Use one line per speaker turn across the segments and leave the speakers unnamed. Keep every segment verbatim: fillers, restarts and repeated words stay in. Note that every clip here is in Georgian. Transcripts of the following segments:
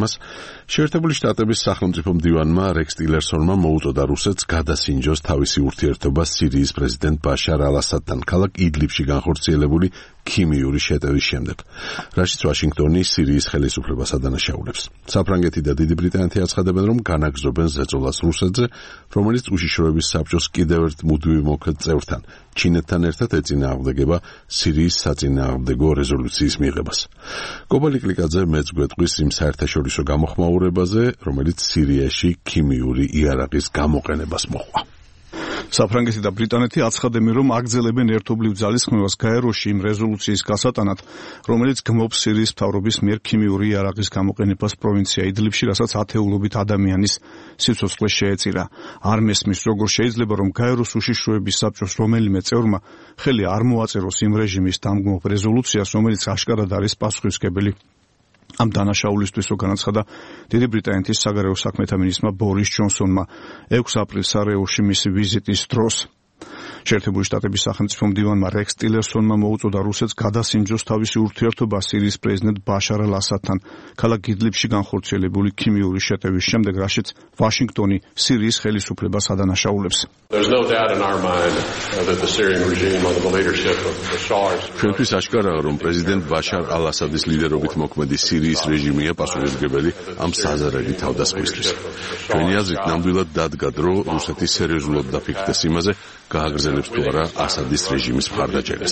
თემას, შეერთებული შტატების სახელმწიფო მდივანმა რექს ტილერსონმა მოუწოდა რუსეთს გადასინჯოს თავისი ურთიერთობა სირიის პრეზიდენტ ბაშარ ალ-ასადთან ქალაქ იდლიბში განხორციელებული ქიმიური შეტევის შემდეგ, რაშიც ვაშინგტონი სირიის ხელისუფლებას ადანაშაულებს. საფრანგეთი და დიდი ბრიტანეთი აცხადებენ, რომ განაგრძობენ ზეწოლას რუსეთზე, რომელიც უშიშროების საბჭოს კიდევ ერთ მუდმივ მოქმედ წევრთან, ჩინეთთან ერთად ეწინააღმდეგება სირიის საწინააღმდეგო რეზოლუციის მიღებას. კობალი კლიკაძე მეც გვეტყვის იმ საერთაშორისო გამოხმაურებაზე, რომელიც სირიაში ქიმიური იარაღის გამოყენებას მოჰყვა.
საფრანგეთი და ბრიტანეთი აცხადებენ, რომ აგრძელებენ ერთობლივ ძალისხმევას გაეროში იმ რეზოლუციის გასატანად, რომელიც გმობს სირიის მთავრობის მიერ ქიმიური იარაღის გამოყენებას პროვინცია იდლიბში, რასაც ათეულობით ადამიანის სიცოცხლე შეეწირა. არ მესმის, როგორ შეიძლება, რომ გაეროს უშიშროების საბჭოს რომელიმე წევრმა ხელი არ მოაწეროს იმ რეჟიმის დამგმობ რეზოლუციას, რომელიც აშკარად არის პასუხისმგებელი. ამ დანაშაულისთვის განაცხადა დიდი ბრიტანეთის საგარეო საქმეთა მინისტრმა ბორის ჯონსონმა ექვსი აპრილს სარაევოში მისი ვიზიტის დროს. შეერთებული შტატების სახელმწიფო მდივანმა რექს ტილერსონმა მოუწოდა რუსეთს გადასინჯოს თავისი ურთიერთობა სირიის პრეზიდენტ ბაშარ ალ-ასადთან ქალაქ იდლიბში განხორციელებული ქიმიური შეტევის შემდეგ, რაშიც ვაშინგტონი სირიის ხელისუფლებას ადანაშაულებს.
ჩვენთვის აშკარაა, რომ პრეზიდენტ ბაშარ ალ-ასადის ლიდერობით მოქმედი სირიის რეჟიმია პასუხისმგებელი ამ საზარელი თავდასხმისთვის. ჩვენი აზრით ნამდვილად დადგა დრო რუსეთის სერიოზულად დაფიქრდეს იმაზე, გააგრძელებს თუ არა ასადის რეჟიმის მხარდაჭერას.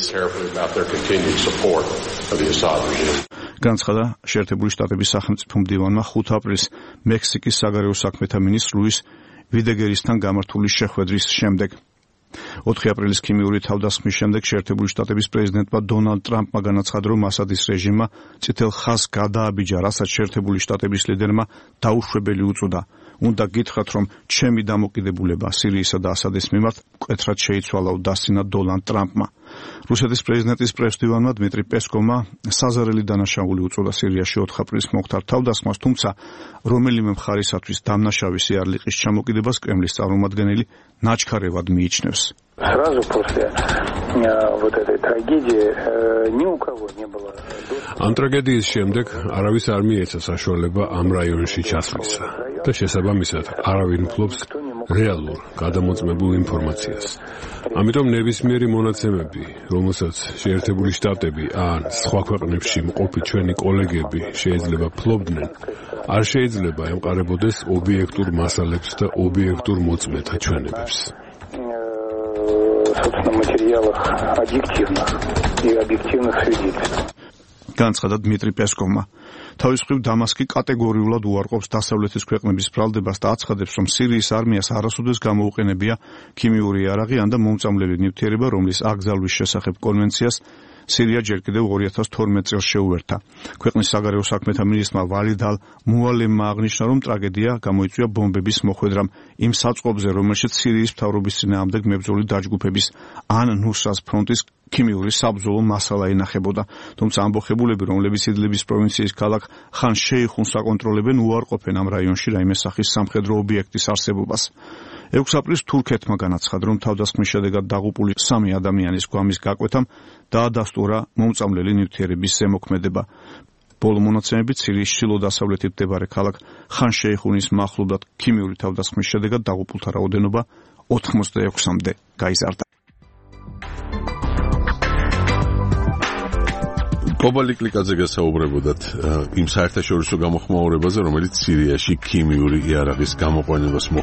განაცხადა შეერთებული შტატების სახელმწიფო მდივანმა ხუთი აპრილს მექსიკის საგარეო საქმეთა მინისტრ ლუის ვიდეგერისთან გამართული შეხვედრის შემდეგ. ოთხი აპრილის ქიმიური თავდასხმის შემდეგ შეერთებული შტატების პრეზიდენტმა დონალდ ტრამპმა განაცხადა, რომ ასადის რეჟიმმა წითელ ხაზს გადააბიჯა, რასაც შეერთებული შტატების ლიდერმა დაუშვებელი უწოდა. უნდა გითხრათ, რომ ჩემი დამოკიდებულება სირიისა და ასადის მიმართ მკვეთრად შეიცვალა, დასცინა დონალდ ტრამპმა. რუსეთის პრეზიდენტის პრესდივანმა დმიტრი პესკოვმა საზარელი დანაშაული უწოდა სირიაში ოთხი აპრილის მომხდარ თავდასხმას, თუმცა რომელიმე მხარისათვის დამნაშავის იარლიყის ჩამოკიდებას კრემლის წარმომადგენელი ნაჩქარევად მიიჩნევს.
Сразу после вот этой трагедии ни у кого не было.
Ამ ტრაგედიის შემდეგ არავის არ მიეცა საშუალება ამ რაიონში ჩასვლისა და შესაბამისად არავინ ფლობს რეალურ გადამოწმებულ ინფორმაციას. ამიტომ ნებისმიერი მონაცემები, რომელსაც შეერთებული შტატები ან სხვა ქვეყნებში მყოფი ჩვენი კოლეგები შეიძლება ფლობდნენ, არ შეიძლება ემყარებოდეს ობიექტურ მასალებს და ობიექტურ მოწმეთა ჩვენებებს.
собственно, материалах объективных и объективных свидетельств.
განაცხადა დმიტრი პესკოვმა. თავის მხრივ დამასკი კატეგორიულად უარყოფს დასავლეთის ქვეყნების ბრალდებას და აცხადებს, რომ სირიის არმიას არასოდეს გამოუყენებია ქიმიური იარაღი ან და მომწამლელი ნივთიერება, რომლის აკრძალვის შესახებ კონვენციას სირია ჯერ კიდევ ორი ათას თორმეტ წელს შეუერთა. ქვეყნის საგარეო საქმეთა მინისტრმა ვალიდ ალ მუალემმა აღნიშნა, რომ ტრაგედია გამოიწვია ბომბების მოხვედრამ იმ საწყობზე, რომელშიც სირიის მთავრობის წინააღმდეგ მებრძოლი დაჯგუფების ან ნუსრას ფრონტის ქიმიური საბრძოლო მასალა ინახებოდა. თუმცა ამბოხებულები, რომლებიც იდლიბის პროვინციის ქალაქ ხან შეიხუნს აკონტროლებენ, უარყოფენ ამ რაიონში რაიმე სახის სამხედრო ობიექტის არსებობას. ექვსი აპრილს თურქეთმა განაცხადა, რომ თავდასხმის შედეგად დაღუპული სამი ადამიანის გვამის გაკვეთამ დაადასტურა მომწამლელი ნივთიერების ზემოქმედება. ბოლო მონაცემებით სირიის ჩრდილო-დასავლეთით მდებარე ქალაქ ხან შეიხუნის მახლობლად ქიმიური თავდასხმის შედეგად დაღუპულთა რაოდენობა ოთხმოცდაექვსამდე გაიზარდა.
კობალი კლიკაძე გასაუბრებოდათ იმ საერთაშორისო გამოხმაურებაზე, რომელიც სირიაში ქიმიური იარაღის გამოყენებას